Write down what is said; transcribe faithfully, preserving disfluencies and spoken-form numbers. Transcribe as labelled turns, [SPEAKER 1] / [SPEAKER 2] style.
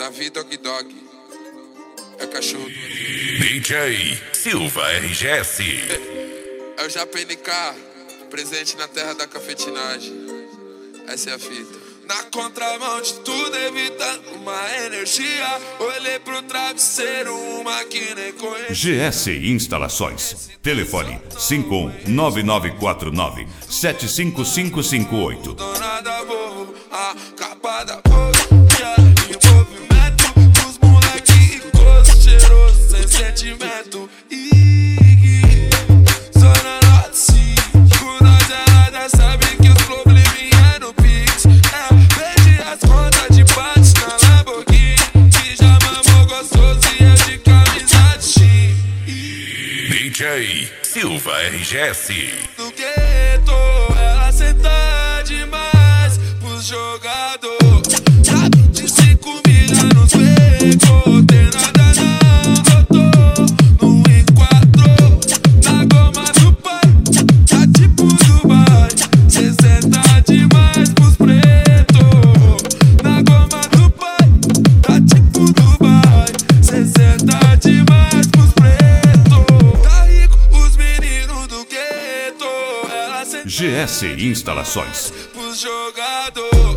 [SPEAKER 1] Davi Dog Dog. É cachorro do...
[SPEAKER 2] D J Silva R G S.
[SPEAKER 1] É o Japa N K, presente na terra da cafetinagem. Essa é a fita. Na contramão de tudo, evitando uma energia. Olhei pro travesseiro, uma que nem conhecia.
[SPEAKER 3] G S Instalações. Telefone cinco um nove nove quatro nove sete cinco cinco cinco oito.
[SPEAKER 1] Dona da Volvo, a capa da Volvo. Em movimento, os moleque gosto cheiroso, sem sentimento. Ih, Zona Norte, por nós ela já sabe que os probleminha é no Pix. É, perdi as contas de bate na Lamborghini. Que já mamou gostoso e é de camisa de Shein.
[SPEAKER 2] D J Silva R G S.
[SPEAKER 1] No gueto, ela senta demais pros jogadores. Sabe de cinco milhas nos becos, tem nada não, doutor. No enquadro, na goma do pai, tá tipo Dubai. Cê senta demais pros pretos. Na goma do pai, tá tipo Dubai. Cê senta demais pros pretos. Tá rico os meninos do gueto, ela senta
[SPEAKER 3] G S Instalações.
[SPEAKER 1] pros jogadores.